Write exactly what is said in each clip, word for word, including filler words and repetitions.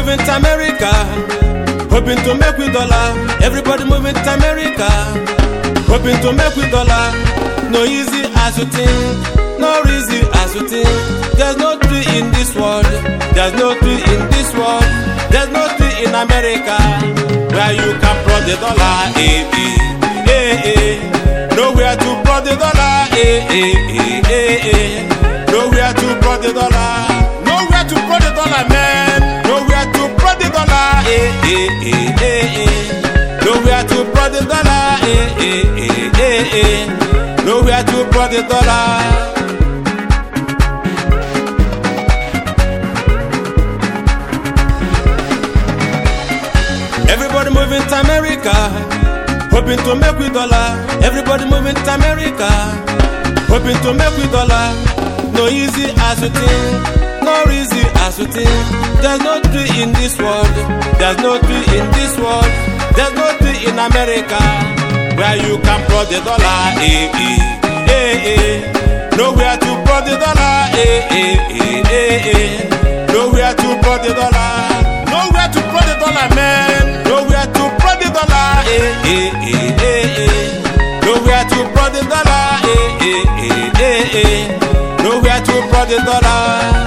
moving to America, hoping to make with dollar. Everybody moving to America, hoping to make with dollar. No easy as you think, no easy as you think. There's no tree in this world, there's no tree in this world, there's no tree in America where you can plot the dollar. Eh, eh, eh, eh. Nowhere to plot the dollar. Eh, eh, eh, eh, eh. Nowhere to plot the dollar. Nowhere to plot the dollar, man. Nowhere to plot the dollar. Eh, eh, eh, eh, eh. Nowhere to plot the dollar. Eh, eh, eh, eh, eh. Nowhere to plot the dollar. Everybody moving to America, hoping to make with dollar. Everybody moving to America, hoping to make with dollar. No easy as you think, no easy as you think. There's no tree in this world, there's no tree in this world, there's no tree in America where you can plot the dollar. Eh, eh, eh, eh. Nowhere to plot the dollar. Eh, eh, eh, eh, eh. Nowhere to plot the dollar. Nowhere to plot the dollar, man. Nowhere to plot the dollar. Eh, eh, eh, eh, eh. Nowhere to plot the dollar. Eh, eh, eh, eh, eh. Nowhere to plot the dollar.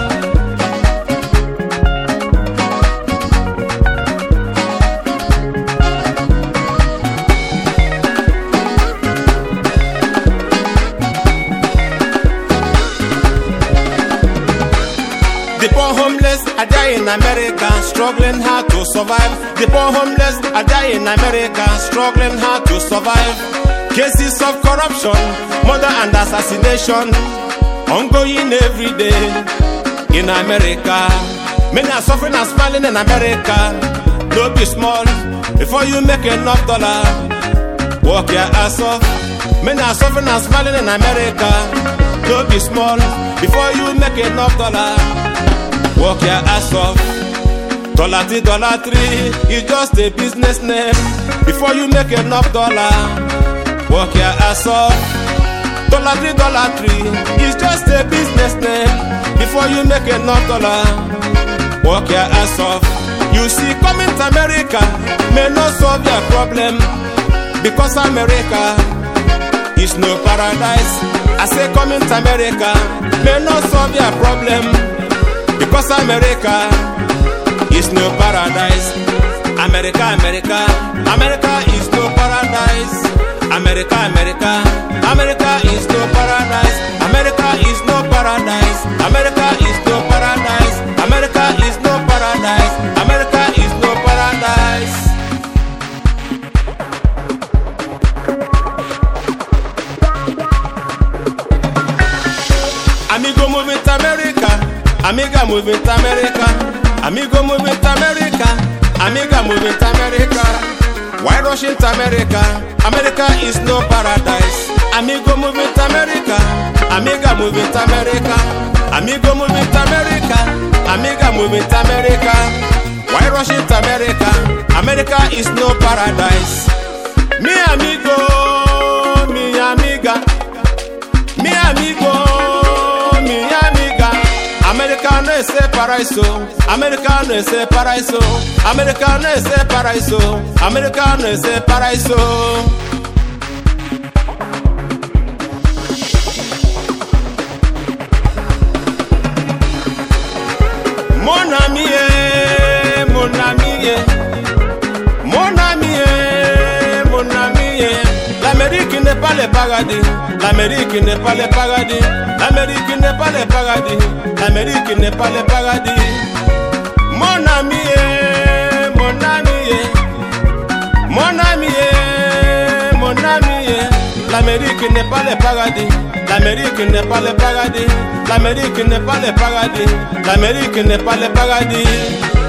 The poor homeless are dying in America, struggling hard to survive. The poor homeless are dying in America, struggling hard to survive. Cases of corruption, murder and assassination, ongoing every day in America. Many are suffering and smiling in America. Don't be small before you make enough dollar. Work your ass off. Many are suffering and smiling in America. Don't be small before you make enough dollar. Work your ass off. Dollar three, dollar three is just a business name. Before you make enough dollar, work your ass off. Dollar three, dollar three is just a business name. Before you make enough dollar, work your ass off. You see, coming to America may not solve your problem, because America is no paradise. I say coming to America may not solve your problem, because America is no paradise. America, America, America is no paradise. America, America, America is no paradise. America is no paradise. America is no paradise. America is no paradise. America is no paradise. Amigo moving to America. Amiga moving to America, amigo moving to America, amiga moving to America. Why rushing to America? America is no paradise. Amigo moving to America, amiga moving to America, amigo moving to America, amiga moving to America. Why rushing to America? America is no paradise. Mi amigo, mi amiga, mi amigo, mi amiga. America no es el paraíso, America no es el paraíso, America no es el paraíso, America no es el paraíso. Mon ami, mon ami, mon ami, mon ami. L'Amérique n'est pas le paradis, l'Amérique n'est pas le paradis, l'Amérique n'est pas le paradis, l'Amérique n'est pas le paradis. Mon ami, mon ami, mon ami, mon ami. L'Amérique n'est pas le paradis, l'Amérique n'est pas le paradis, l'Amérique n'est pas le paradis, l'Amérique n'est pas le paradis.